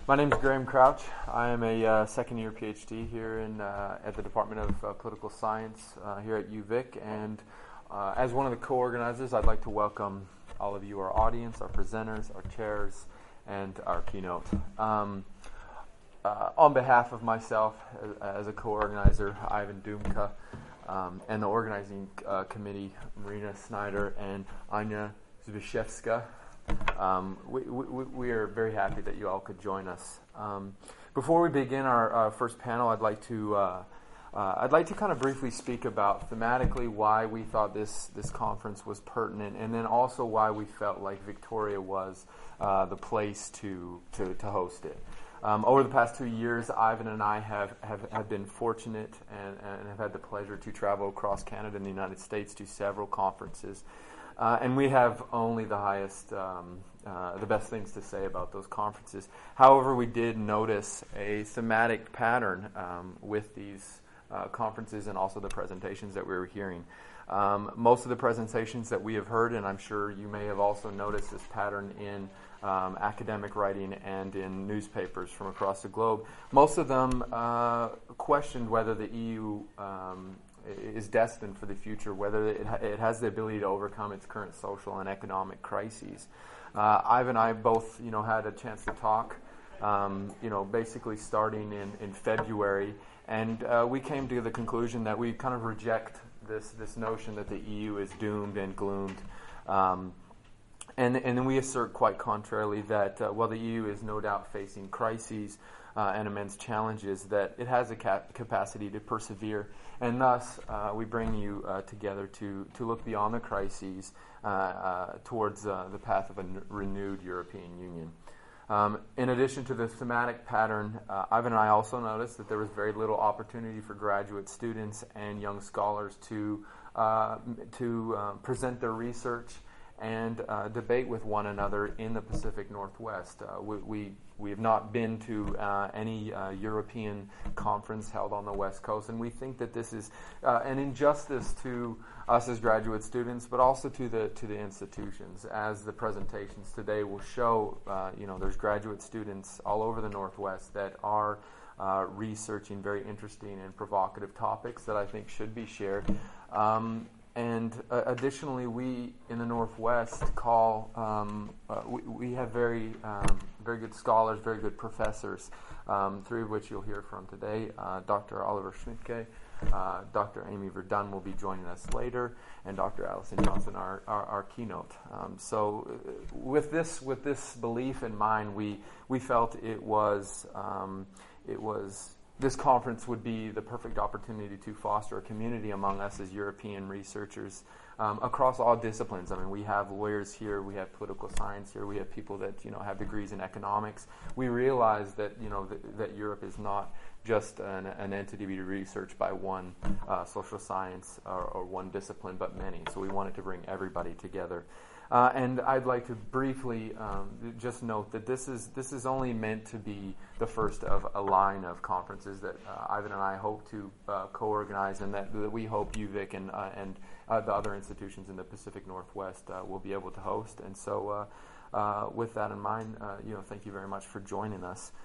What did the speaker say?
My name is Graham Crouch. I am a second-year PhD here at the Department of Political Science here at UVic, and as one of the co-organizers, I'd like to welcome all of you, our audience, our presenters, our chairs, and our keynote. On behalf of myself as a co-organizer, Ivan Dumka, and the organizing committee, Marina Snyder and Anya Zbyszewska, we are very happy that you all could join us. Before we begin our first panel, I'd like to kind of briefly speak about thematically why we thought this conference was pertinent, and then also why we felt like Victoria was the place to host it. Over the past 2 years, Ivan and I have been fortunate and have had the pleasure to travel across Canada and the United States to several conferences. And we have only the best things to say about those conferences. However, we did notice a thematic pattern with these conferences and also the presentations that we were hearing. Most of the presentations that we have heard, and I'm sure you may have also noticed this pattern in academic writing and in newspapers from across the globe, most of them questioned whether the EU is destined for the future, whether it has the ability to overcome its current social and economic crises. Ivan and I both, had a chance to talk, basically starting in February, and we came to the conclusion that we kind of reject this notion that the EU is doomed and gloomed. And then we assert quite contrarily that while the EU is no doubt facing crises and immense challenges, that it has a capacity to persevere, and thus we bring you together to look beyond the crises towards the path of a renewed European Union. In addition to the thematic pattern, Ivan and I also noticed that there was very little opportunity for graduate students and young scholars to present their research and debate with one another in the Pacific Northwest. We have not been to any European conference held on the West Coast, and we think that this is an injustice to us as graduate students, but also to the institutions. As the presentations today will show, there's graduate students all over the Northwest that are researching very interesting and provocative topics that I think should be shared. And additionally, we in the Northwest we have very good scholars, very good professors, three of which you'll hear from today. Dr. Oliver Schmidtke, Dr. Amy Verdun will be joining us later, and Dr. Allison Johnson, our keynote. So with this belief in mind, we felt this conference would be the perfect opportunity to foster a community among us as European researchers across all disciplines. I mean, we have lawyers here, we have political science here, we have people that have degrees in economics. We realize that that Europe is not just an entity to be researched by one social science or one discipline, but many. So we wanted to bring everybody together. And I'd like to briefly just note that this is only meant to be the first of a line of conferences that Ivan and I hope to co-organize, and that we hope UVic and the other institutions in the Pacific Northwest will be able to host. And so with that in mind, thank you very much for joining us.